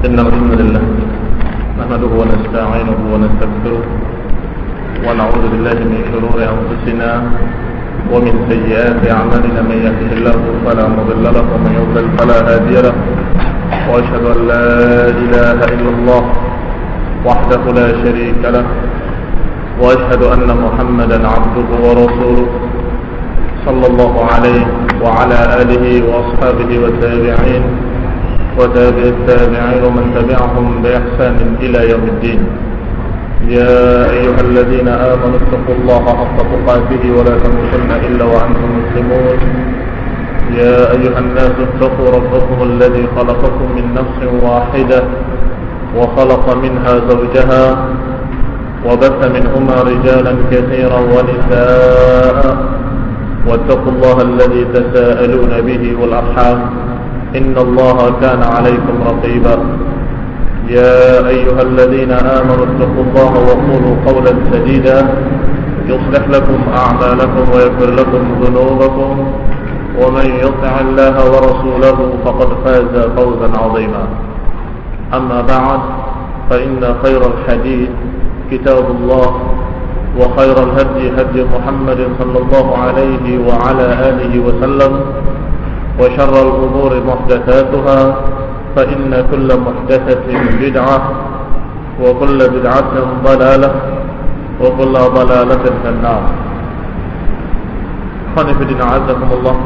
إن الحمد لله نحمده ونستعينه ونستغفره ونعوذ بالله من شرور أنفسنا ومن سيئات أعمالنا. من يهده الله فلا مضل له ومن يضلل فلا هادي له، وأشهد أن لا إله إلا الله وحده لا شريك له، وأشهد أن محمدا عبده ورسوله صلى الله عليه وعلى آله وأصحابه والتابعين وتابع التابعين ومن تبعهم بإحسان إلى يوم الدين. يا أيها الذين آمنوا اتقوا الله حق تقاته ولا تموتن إلا وأنتم مسلمون. يا أيها الناس اتقوا ربكم الذي خلقكم من نفس واحدة وخلق منها زوجها وبث منهما رجالا كثيرا ونساء، واتقوا الله الذي تساءلون به والأرحام إن الله كان عليكم رقيبا. يا أيها الذين آمنوا اتقوا الله وقولوا قولا سديدا يصلح لكم أعمالكم ويغفر لكم ذنوبكم، ومن يطع الله ورسوله فقد فاز فوزا عظيما. أما بعد، فإن خير الحديث كتاب الله، وخير الهدي هدي محمد صلى الله عليه وعلى آله وسلم، وشر الأمور محدثاتها، فإن كل محدثة بدعة، وكل بدعة ضلالة، وكل ضلالة في النار. Khonifidin a'azakumullah.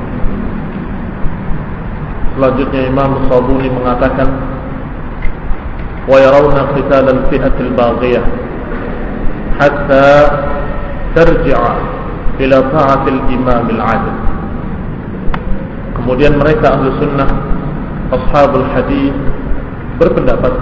Selanjutnya Imam Sabuni mengatakan, wa yarawna qital al-fi'at al-baghiyah hatta tarji'a ila ta'atil imam al-'adil. Kemudian mereka ahlu sunnah, ashabul hadis, berpendapat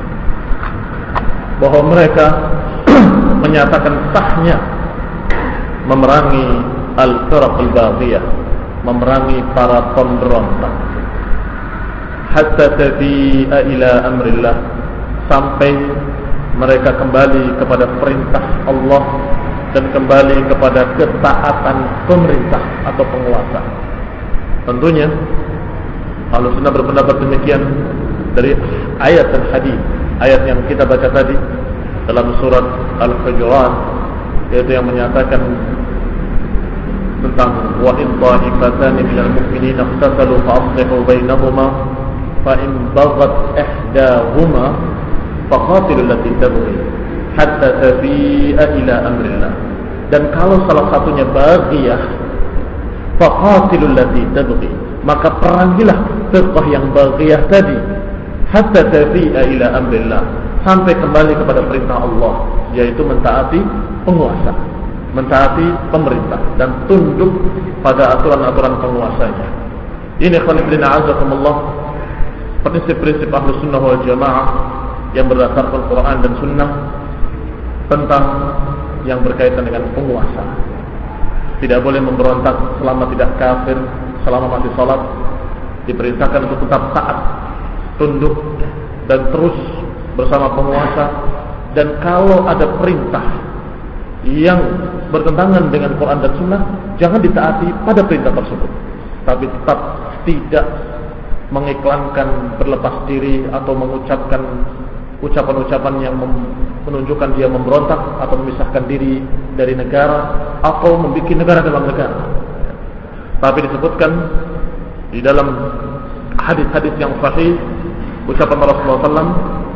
bahwa mereka menyatakan sahnya memerangi al-firaq al-baghiyah, memerangi para pemberontak, hatta tafi'a ila amrillah, sampai mereka kembali kepada perintah Allah dan kembali kepada ketaatan pemerintah atau penguasa. Tentunya Ahlus Sunnah berpendapat demikian dari ayat dan hadis. Ayat yang kita baca tadi dalam surat Al-Hujurat, yaitu yang menyatakan tentang wa in ta'ifatani minal mu'minina iqtatalu fa aslihu bainahuma fa in baghat ihdahuma faqatilul lati tabghi hatta tafi'a ila amrillah. Dan kalau salah satunya baghiyah, faqatilul lati tabghi, maka perangilah firqah yang baghiyah tadi, hatta tafi'a ila amrillah, sampai kembali kepada perintah Allah, yaitu mentaati penguasa, mentaati pemerintah dan tunduk pada aturan-aturan penguasanya. Ini khonifidin a'azakumullah, prinsip-prinsip Ahlus Sunnah wal Jamaah yang berdasarkan Quran dan Sunnah tentang yang berkaitan dengan penguasa. Tidak boleh memberontak selama tidak kafir, selama masih salat. Diperintahkan untuk tetap taat, tunduk dan terus bersama penguasa. Dan kalau ada perintah yang bertentangan dengan Quran dan Sunnah, jangan ditaati pada perintah tersebut, tapi tetap tidak mengiklankan berlepas diri atau mengucapkan ucapan-ucapan yang menunjukkan dia memberontak atau memisahkan diri dari negara atau membuat negara dalam negara. Tapi disebutkan di dalam hadis-hadis yang sahih ucapan Rasulullah SAW,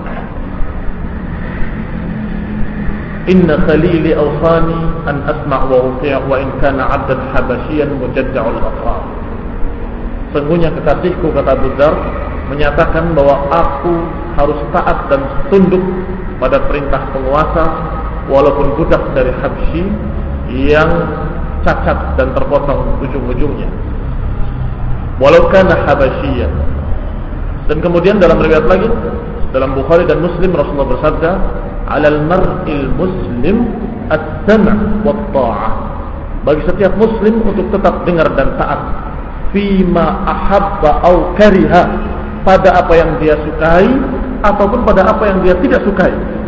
inna khalili awsani an asma' wa uti' wa in kana 'abdan habasyian mujadda'ul aqrar. Sungguhnya kekasihku, kata Abu Dzar, menyatakan bahwa aku harus taat dan tunduk pada perintah penguasa walaupun budak dari Habsyi yang cacat dan terpotong ujung-ujungnya, walau kana habasyian. Dan kemudian dalam riwayat lagi dalam Bukhari dan Muslim, Rasulullah bersabda, alal mar'il muslim as-sam' wa ta'ah, bagi setiap muslim untuk tetap dengar dan taat, fima ahabba au kariha, pada apa yang dia sukai ataupun pada apa yang dia tidak sukai,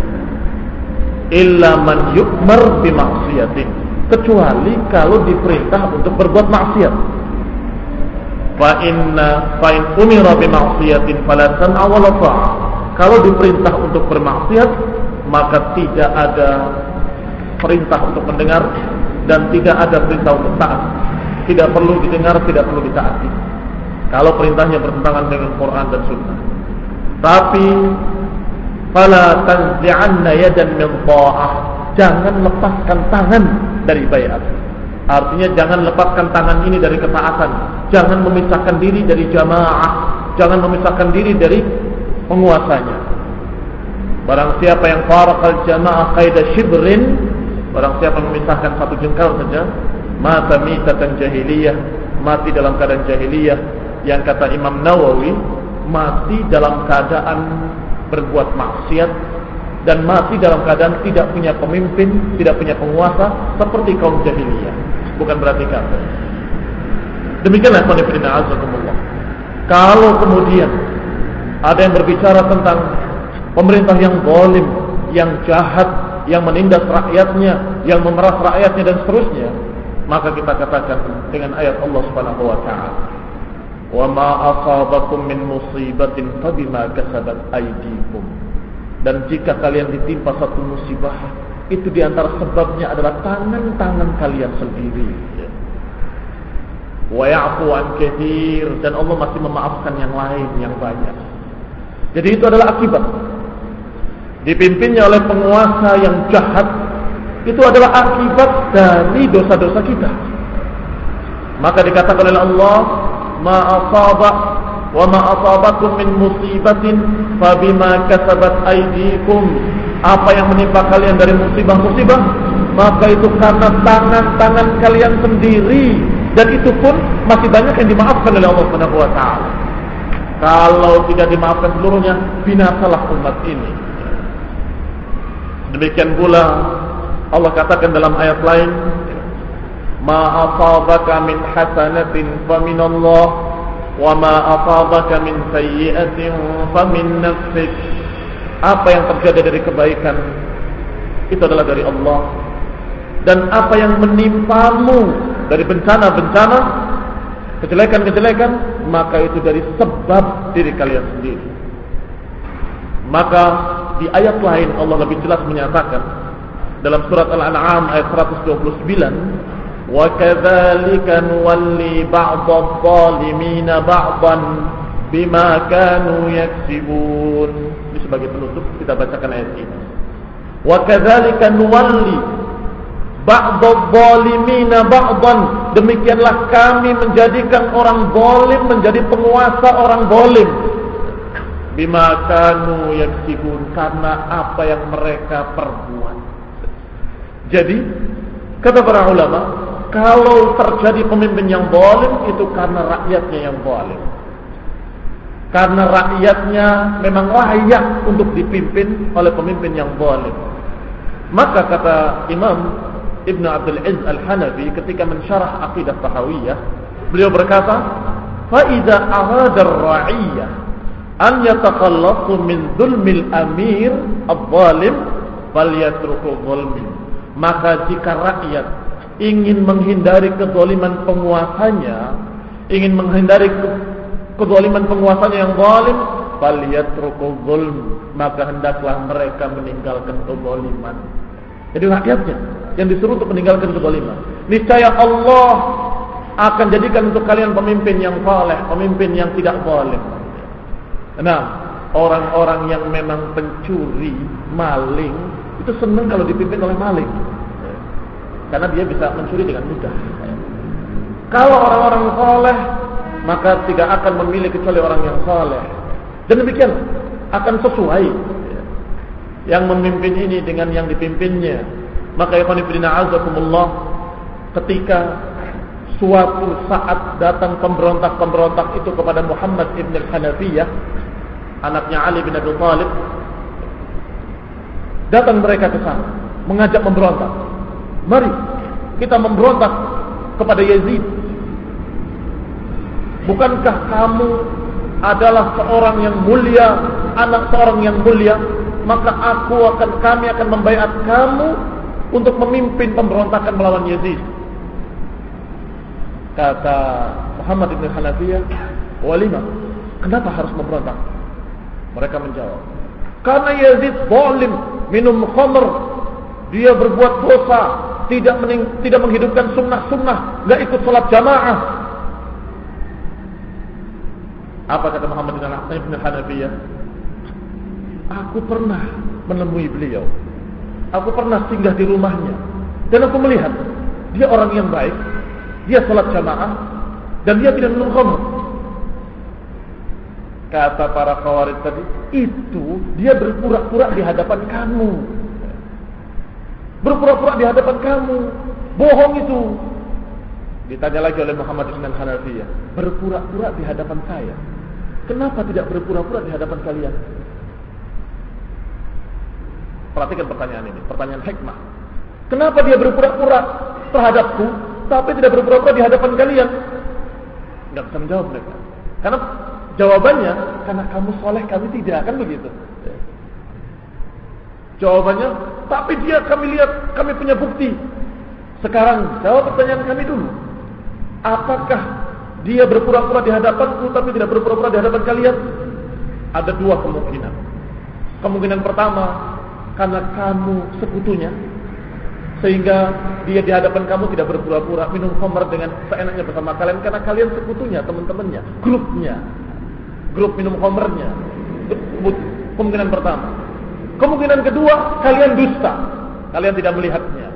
illa man yu'mar bi ma'siyatin, kecuali kalau diperintah untuk berbuat maksiat. Fa in umira bi ma'siyatin fala sam'a wa la ta'a, Kalau diperintah untuk bermaksiat, maka tidak ada perintah untuk mendengar dan tidak ada perintah untuk taat. Tidak perlu didengar, tidak perlu ditaati. Kalau perintahnya bertentangan dengan Quran dan Sunnah. Tapi fala tanzi'anna yadan min tha'ah, jangan lepaskan tangan dari baiat. Artinya jangan lepaskan tangan ini dari ketaatan. Jangan memisahkan diri dari jamaah, jangan memisahkan diri dari penguasanya. Barang siapa yang faraqal jamaah qaida shibrin, barang siapa memisahkan satu jengkal saja, mata mitatan jahiliyah, mati dalam keadaan jahiliyah. Yang kata Imam Nawawi, mati dalam keadaan berbuat maksiat dan mati dalam keadaan tidak punya pemimpin, tidak punya penguasa, seperti kaum jahiliyah. Bukan berarti kafir. Demikianlah qanifidina azakumullah. Kalau kemudian ada yang berbicara tentang pemerintah yang zalim, yang jahat, yang menindas rakyatnya, yang memeras rakyatnya dan seterusnya, maka kita katakan dengan ayat Allah Subhanahu wa taala, "Wa ma asabakum min musibatin fabima kasabat aydikum." Dan jika kalian ditimpa satu musibah, itu diantara sebabnya adalah tangan-tangan kalian sendiri. Wa ya'fu an katsir, dan Allah masih memaafkan yang lain yang banyak. Jadi itu adalah akibat dipimpinnya oleh penguasa yang jahat. Itu adalah akibat dari dosa-dosa kita. Maka dikatakan oleh Allah, ma asaba wa ma asabakum min musibatin fabima kasabat aydikum. Apa yang menimpa kalian dari musibah-musibah, maka itu karena tangan-tangan kalian sendiri. Dan itu pun masih banyak yang dimaafkan oleh Allah Subhanahu wa taala. Kalau tidak dimaafkan seluruhnya, binasalah umat ini. Demikian pula Allah katakan dalam ayat lain, ma asabaka min hasanatin faminallah wa ma asabaka min sayyi'atin famin nafsik. Apa yang terjadi dari kebaikan itu adalah dari Allah, dan apa yang menimpamu dari bencana-bencana, kejelekan-kejelekan, maka itu dari sebab diri kalian sendiri. Maka di ayat lain Allah lebih jelas menyatakan dalam surat Al-An'am ayat 129, wa kadzalika nuwalli ba'dadh-dhalimina ba'dan bima kanu yaksibun. Ini sebagai penutup kita bacakan ayat ini. Wa kadzalika nuwalli ba'dadh-dhalimina ba'dan, demikianlah kami menjadikan orang zalim menjadi penguasa orang zalim. Bima kanu yaksibun, karena apa yang mereka perbuat. Jadi kata para ulama, kalau terjadi pemimpin yang zalim, itu karena rakyatnya yang zalim. Karena rakyatnya memang layak untuk dipimpin oleh pemimpin yang zalim. Maka kata Imam Ibn Abdul Aziz Al-Hanafi ketika mensyarah Aqidah Tahawiyah, beliau berkata, fa idza arada ar-ra'iyyah an yatakhallasu min dzulmil amir adh-dhalim falyatruku dzulmi. Maka jika rakyat ingin menghindari kezaliman penguasanya, ingin menghindari kezaliman penguasanya yang zalim, falyatruku dzulm, maka hendaklah mereka meninggalkan kezaliman. Jadi rakyatnya yang disuruh untuk meninggalkan kezaliman. Niscaya Allah akan jadikan untuk kalian pemimpin yang saleh, pemimpin yang tidak zalim. Nah, orang-orang yang memang pencuri, maling, itu senang kalau dipimpin oleh maling, karena dia bisa mencuri dengan mudah. Kalau orang-orang saleh, maka tidak akan memilih kecuali orang yang saleh. Dan demikian akan sesuai yang memimpin ini dengan yang dipimpinnya. Maka ikhwan fillah azakumullah, ketika suatu saat datang pemberontak-pemberontak itu kepada Muhammad ibn al-Hanafiyah, anaknya Ali bin Abi Thalib, datang mereka ke sana mengajak memberontak. Mari kita memberontak kepada Yazid. Bukankah kamu adalah seorang yang mulia, anak seorang yang mulia? Maka kami akan membaiat kamu untuk memimpin pemberontakan melawan Yazid. Kata Muhammad ibn Hanafiyah, walima, kenapa harus memberontak? Mereka menjawab, Karena Yazid zalim, minum khamr, dia berbuat dosa, tidak menghidupkan sunnah-sunnah, enggak ikut salat jamaah. Apa kata Muhammad bin Hanafiyah? Aku pernah menemui beliau. Aku pernah singgah di rumahnya dan aku melihat dia orang yang baik, dia salat jamaah dan dia tidak minum khamr. Kata para khawarij tadi, itu dia berpura-pura di hadapan kamu. Berpura-pura di hadapan kamu. Bohong itu. Ditanya lagi oleh Muhammad bin Hanafiyah, berpura-pura di hadapan saya. Kenapa tidak berpura-pura di hadapan kalian? Perhatikan pertanyaan ini, pertanyaan hikmah. Kenapa dia berpura-pura terhadapku, tapi tidak berpura-pura di hadapan kalian? Tidak bisa menjawab mereka. Karena jawabannya, karena kamu soleh, kami tidak, kan begitu. Jawabannya, tapi dia kami lihat, kami punya bukti. Sekarang jawab pertanyaan kami dulu. Apakah dia berpura-pura di hadapanku, tapi tidak berpura-pura di hadapan kalian? Ada dua kemungkinan. Kemungkinan pertama, karena kamu sekutunya, sehingga dia di hadapan kamu tidak berpura-pura minum khamr dengan seenaknya bersama kalian, karena kalian sekutunya, teman-temannya, grupnya, grup minum khamrnya. Kemungkinan pertama. Kemungkinan kedua, kalian dusta, kalian tidak melihatnya.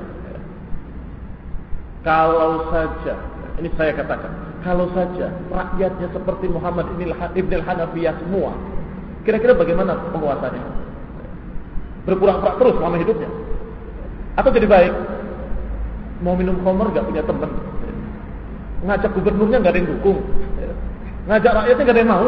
Kalau saja, ini saya katakan, kalau saja rakyatnya seperti Muhammad ibn al-Hanafiyah semua, kira-kira bagaimana penguasanya? Berpura-pura terus selama hidupnya, atau jadi baik? Mau minum khamr gak punya teman, ngajak gubernurnya gak ada yang dukung, ngajak rakyatnya gak ada yang mau.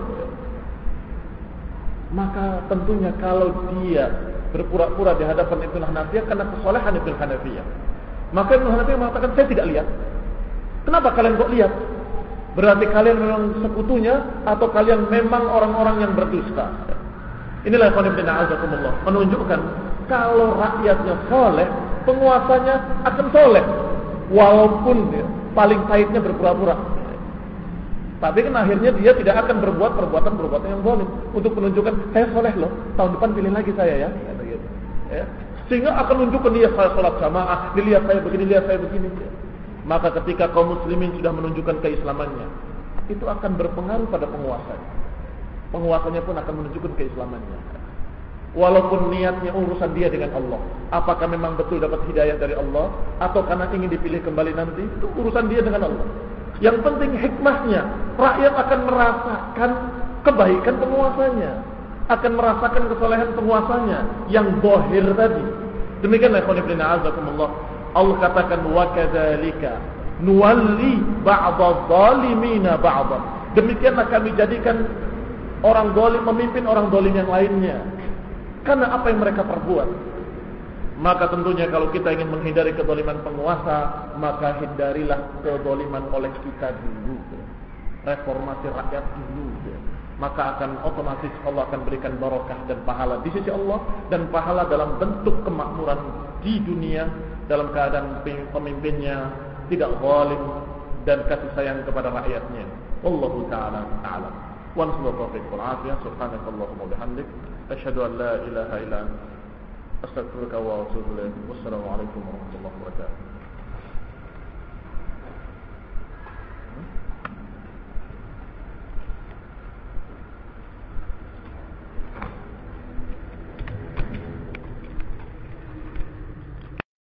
Maka tentunya kalau dia berpura-pura di hadapan Ibnu Hanafiyah karena kesolehan Ibnu Hanafiyah, maka Ibnu Hanafiyah mengatakan, saya tidak lihat. Kenapa kalian kok lihat? Berarti kalian memang sekutunya, atau kalian memang orang-orang yang berdusta. Inilah ikhwan fillah azakumullah, menunjukkan kalau rakyatnya soleh, penguasanya akan soleh, walaupun paling pahitnya berpura-pura. Tapi kan akhirnya dia tidak akan berbuat perbuatan-perbuatan yang zalim untuk menunjukkan, saya soleh loh, tahun depan pilih lagi saya ya. Ya. Sehingga akan menunjukkan dia, saya sholat jamaah, dilihat saya begini, lihat saya begini. Maka ketika kaum muslimin sudah menunjukkan keislamannya, itu akan berpengaruh pada penguasanya. Penguasanya pun akan menunjukkan keislamannya. Walaupun niatnya urusan dia dengan Allah, apakah memang betul dapat hidayah dari Allah, atau karena ingin dipilih kembali nanti, itu urusan dia dengan Allah. Yang penting hikmahnya, rakyat akan merasakan kebaikan penguasanya, akan merasakan kesolehan penguasanya yang zahir tadi. Demikianlah ikhwan fillah azakumullah, Allah katakan, wa kadzalika nuwalli ba'dadh zalimina ba'dhan. Demikianlah kami jadikan orang zalim memimpin orang zalim yang lainnya, karena apa yang mereka perbuat. Maka tentunya kalau kita ingin menghindari kezaliman penguasa, maka hindarilah kezaliman oleh kita dulu. Reformasi rakyat dulu. Maka akan otomatis Allah akan berikan barakah dan pahala di sisi Allah, dan pahala dalam bentuk kemakmuran di dunia, dalam keadaan pemimpinnya tidak zalim dan kasih sayang kepada rakyatnya. Wallahu ta'ala a'lam. Wa sallallahu alaihi wa sallam. Subhanakallahumma wa bihamdik, asyhadu an la ilaha illa anta, astaghfiruka wa atubu ilaik. Wassalamu alaikum warahmatullahi wabarakatuh.